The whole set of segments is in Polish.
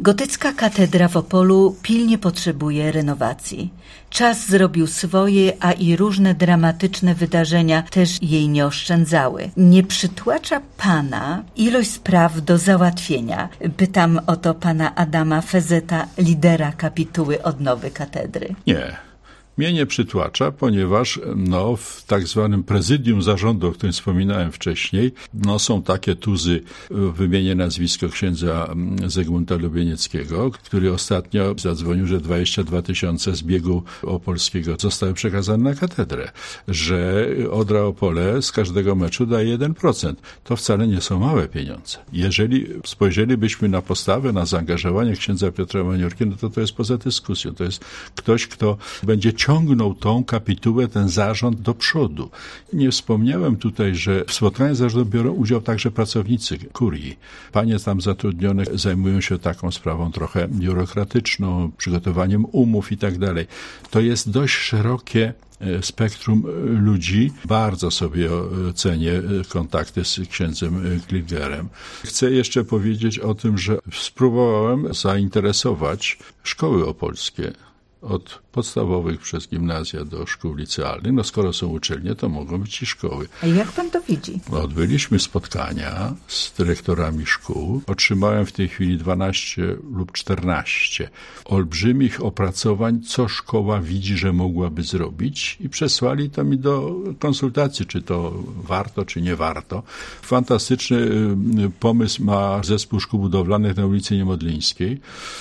Gotycka katedra w Opolu pilnie potrzebuje renowacji. Czas zrobił swoje, a i różne dramatyczne wydarzenia też jej nie oszczędzały. Nie przytłacza pana ilość spraw do załatwienia? Pytam o to pana Adama Fezeta, lidera kapituły odnowy katedry. Nie. Mnie nie przytłacza, ponieważ w tak zwanym prezydium zarządu, o którym wspominałem wcześniej, są takie tuzy, wymienię nazwisko księdza Zygmunta Lubienieckiego, który ostatnio zadzwonił, że 22 000 z biegu opolskiego zostały przekazane na katedrę, że Odra Opole z każdego meczu daje 1%. To wcale nie są małe pieniądze. Jeżeli spojrzelibyśmy na postawę, na zaangażowanie księdza Piotra Maniurki, to jest poza dyskusją. To jest ktoś, kto będzie ciągnął tą kapitułę, ten zarząd do przodu. Nie wspomniałem tutaj, że w spotkaniu zarządu biorą udział także pracownicy kurii. Panie tam zatrudnione zajmują się taką sprawą trochę biurokratyczną, przygotowaniem umów i tak dalej. To jest dość szerokie spektrum ludzi. Bardzo sobie cenię kontakty z księdzem Kligerem. Chcę jeszcze powiedzieć o tym, że spróbowałem zainteresować szkoły opolskie. Od podstawowych przez gimnazja do szkół licealnych. Skoro są uczelnie, to mogą być i szkoły. A jak pan to widzi? Odbyliśmy spotkania z dyrektorami szkół. Otrzymałem w tej chwili 12 lub 14 olbrzymich opracowań, co szkoła widzi, że mogłaby zrobić i przesłali to mi do konsultacji, czy to warto, czy nie warto. Fantastyczny pomysł ma Zespół Szkół Budowlanych na ulicy Niemodlińskiej,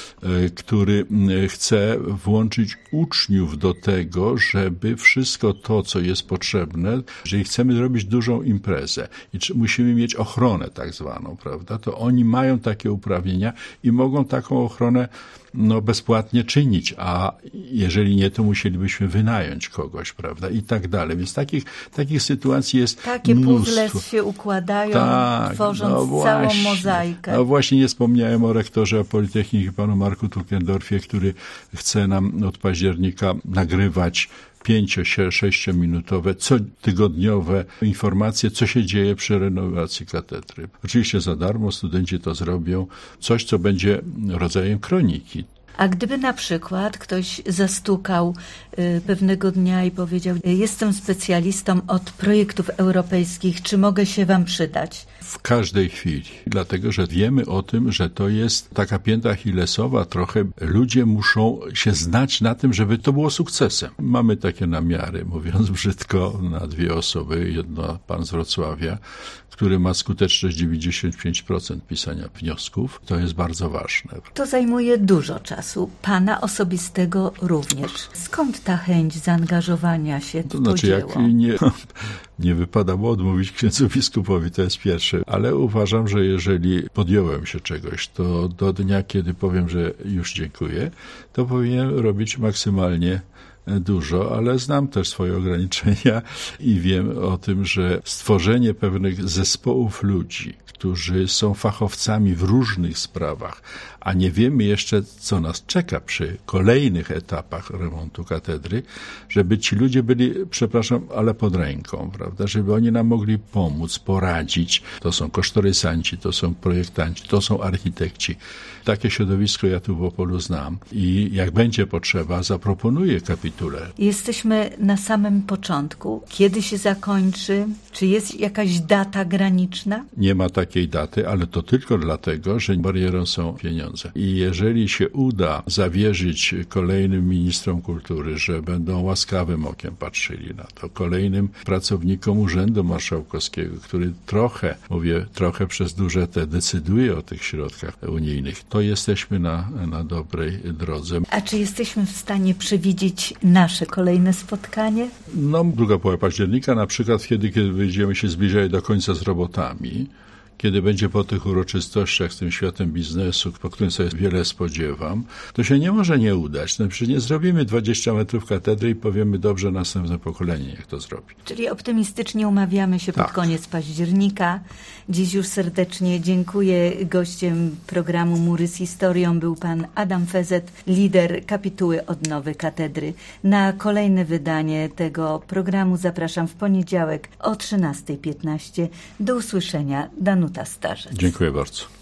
który chce włączyć uczniów do tego, żeby wszystko to, co jest potrzebne, jeżeli chcemy zrobić dużą imprezę i musimy mieć ochronę tak zwaną, prawda, to oni mają takie uprawnienia i mogą taką ochronę bezpłatnie czynić, a jeżeli nie, to musielibyśmy wynająć kogoś, prawda, i tak dalej. Więc takich sytuacji jest takie mnóstwo. puzzle się układają, tworząc całą mozaikę. No właśnie nie wspomniałem o rektorze Politechniki, panu Marku Tulkendorfie, który chce nam od października nagrywać 5-6 minutowe, cotygodniowe informacje, co się dzieje przy renowacji katedry. Oczywiście za darmo studenci to zrobią. Coś, co będzie rodzajem kroniki. A gdyby na przykład ktoś zastukał pewnego dnia i powiedział: jestem specjalistą od projektów europejskich, czy mogę się wam przydać? W każdej chwili. Dlatego, że wiemy o tym, że to jest taka pięta achillesowa trochę. Ludzie muszą się znać na tym, żeby to było sukcesem. Mamy takie namiary, mówiąc brzydko, na 2 osoby. Jedno pan z Wrocławia, który ma skuteczność 95% pisania wniosków. To jest bardzo ważne. To zajmuje dużo czasu. Pana osobistego również. Skąd ta chęć zaangażowania się w to dzieło? Nie wypadało odmówić księdzu biskupowi, to jest pierwsze. Ale uważam, że jeżeli podjąłem się czegoś, to do dnia, kiedy powiem, że już dziękuję, to powinienem robić maksymalnie dużo, ale znam też swoje ograniczenia i wiem o tym, że stworzenie pewnych zespołów ludzi, którzy są fachowcami w różnych sprawach, a nie wiemy jeszcze, co nas czeka przy kolejnych etapach remontu katedry, żeby ci ludzie byli, ale pod ręką, prawda, żeby oni nam mogli pomóc, poradzić. To są kosztorysanci, to są projektanci, to są architekci. Takie środowisko ja tu w Opolu znam i jak będzie potrzeba, zaproponuję kapitule. Jesteśmy na samym początku. Kiedy się zakończy? Czy jest jakaś data graniczna? Nie ma takiej daty, ale to tylko dlatego, że barierą są pieniądze. I jeżeli się uda zawierzyć kolejnym ministrom kultury, że będą łaskawym okiem patrzyli na to, kolejnym pracownikom Urzędu Marszałkowskiego, który trochę przez duże T decyduje o tych środkach unijnych, to jesteśmy na dobrej drodze. A czy jesteśmy w stanie przewidzieć nasze kolejne spotkanie? Druga połowa października, na przykład kiedy będziemy się zbliżali do końca z robotami, kiedy będzie po tych uroczystościach z tym światem biznesu, po którym sobie wiele spodziewam, to się nie może nie udać. Przecież nie zrobimy 20 metrów katedry i powiemy: dobrze, następne pokolenie niech to zrobi. Czyli optymistycznie umawiamy się pod koniec października. Dziś już serdecznie dziękuję. Gościem programu Mury z historią był pan Adam Fezet, lider kapituły odnowy katedry. Na kolejne wydanie tego programu zapraszam w poniedziałek o 13:15. Do usłyszenia. Danuta Starzec. Dziękuję bardzo.